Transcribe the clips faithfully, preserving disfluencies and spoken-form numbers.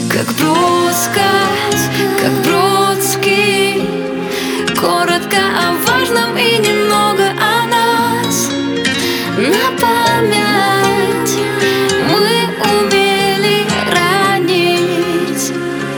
Как броско, как Бродский. Коротко о важном и немного о нас. На память мы умели ранить.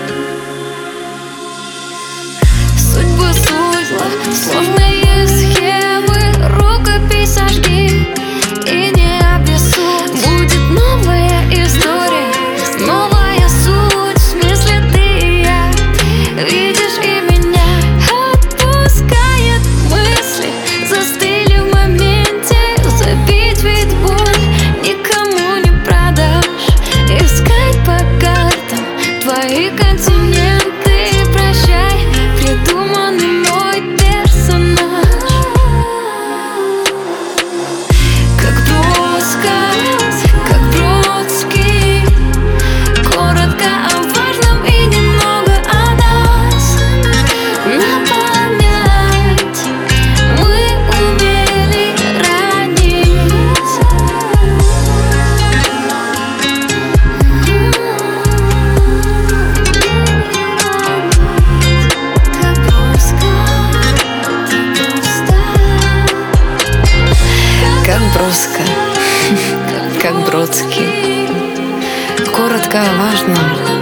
Судьбы судьба, сложные схемы, рукопись сожги и не обессудь. Будет новая история, новая суть. В смысле ты и я, видишь и меня. Отпускает мысли, застыли в моменте. Забить ведь боль никому не продашь. Искать по картам твои континенты. Прощай, придуманный мой персонаж. Как броско, как Бродский. Коротко о важном и немного о нас. На память мы умели ранить. Как броско, Как броско, как Бродский. Коротко о важном